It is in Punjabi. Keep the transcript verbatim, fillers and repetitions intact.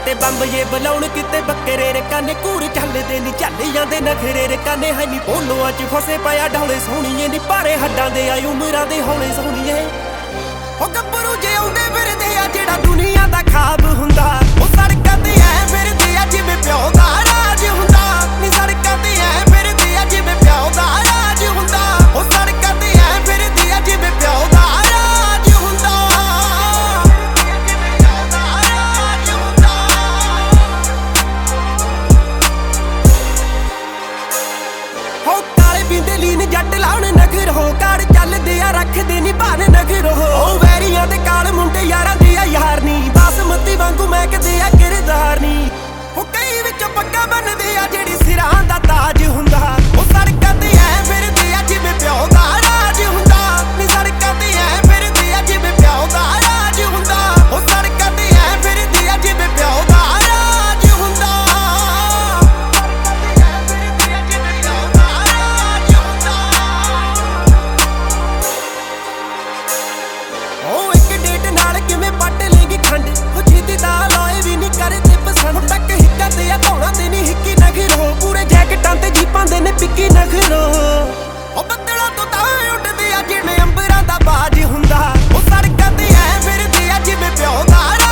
ਕਿਤੇ ਬੰਬ ਜੇ ਬਲਾਉਣ ਕਿਤੇ ਬੱਕਰੇ ਰਕਾਨੇ ਘੂਰ ਚੱਲਦੇ ਨੀ ਚੱਲ ਜਾਂਦੇ ਨਖਰੇ ਰਕਾਨੇ ਹੈ ਨੀ ਬੋਲੋਆਂ ਚ ਫਸੇ ਪਿਆ ਢੋਲੇ ਸੋਹਣੀਏ ਨੀ ਭਾਰੇ ਹੱਡਾਂ ਦੇ ਆ ਉਮਰਾਂ ਦੇ ਹੌਲੇ ਸੋਹਣੀਏ ਉਹ ਗੱਭਰੂ ਜੇ ਆਉਂਦੇ ਫਿਰਦੇ ਆ ਜਿਹੜਾ ਦੁਨੀਆ ਦਾ ਖਾਬ ਹੁੰਦਾ ਉਹ ਸੜਕਾਂ ਤੇ ਐ ਫਿਰਦੇ ਆ ਜਿਵੇਂ ਪਿਓ ਦਾ ਰਾਜ ਹੁੰਦਾ ਨੀ ਸੜਕਾਂ ਤੇ ਐ ਫਿਰਦੇ ਆ ਜਿਵੇਂ ਪਿਓ ਦਾ ਰਾਜ ਹੁੰਦਾ ਉਹ ਸੜਕਾਂ ਤੇ ਐ ਫਿਰਦੇ ਆ ਜਿਵੇਂ ਪਿਓ ਦਾ ਰਾਜ ਹੁੰਦਾ ਹੋ ਕਾਲੇ ਪੀਂਦੇ ਲੀਨ ਜੱਟ ਲਾਉਣ ਨਖਰ ਹੋ ਕਾੜ ਚੱਲਦੇ ਆ ਰੱਖਦੇ ਨੀ ਭਾਨ ਨਖਰ ਹੋ ਵੈਰੀਆਂ ਤੇ ਕਾਲ ਮੁੰਡੇ ਯਾਰਾਂ ਦੀ ਆ ਯਾਰ ਨੀ ਬਾਸਮਤੀ ਵਾਂਗੂ ਮਹਿਕਦੇ ਆ ਕਿਰਦਾਰ ਨੀ ਉਹ ਕਈ ਵਿੱਚੋਂ ਪੱਗਾਂ ਬੰਨਦੇ ਆ ਜਿਹੜੀ ਸਿਰਾਂ ਦਾ ਤਾਜ ਹੁੰਦਾ ਉਹ ਸੜਕਾਂ ਤੇ ਐ ਫਿਰਦੇ ਆ ਜਿਵੇਂ ਪਿਓ ਦਾ ਰਾਜ ਹੁੰਦਾ ਨੀ ਸੜਕਾਂ ਤੇ ਐ ਫਿਰਦੇ ਆ ਜਿਵੇਂ ਪਿਓ ਦਾ ਰਾਜ ਹੁੰਦਾ ਉਹ ਸੜਕਾਂ ਤੇ ਐ ਫਿਰਦੇ ਆ ਜਿਵੇਂ ਪਿਓ ਦਾ ਰਾਜ ਹੁੰਦਾ ਉਹ ਇੱਕ ਡੇਟ ਨਾਲ ਕਿਵੇਂ ਪੱਟ ਲੇਗੀ ਖੰਡ ਉਹ ਛੇਤੀ ਦਾ ਲੋਏ ਵੀ ਨਹੀਂ ਕਰਦੇ ਪਸੰਦ ਤੱਕ ਹਿੱਕਾਂ ਤੇ ਆ ਧੌਣਾ ਤੇ ਨਹੀਂ ਹਿੱਕੀ ਨਖਰੋ ਪੂਰੇ ਜੈਕਟਾਂ ਤੇ ਜੀਪਾਂ ਦੇ ਨੇ ਪਿੱਕੀ ਨਖਰੋ ਉਹ ਬੱਦਲਾਂ ਤੋਂ ਤਾਂ ਉੱਡਦੇ ਆ ਜਿਵੇਂ ਅੰਬਰਾਂ ਦਾ ਬਾਜ ਹੁੰਦਾ ਉਹ ਸੜਕਾਂ ਤੇ ਐ ਫਿਰਦੇ ਆ ਜਿਵੇਂ ਪਿਓ ਦਾ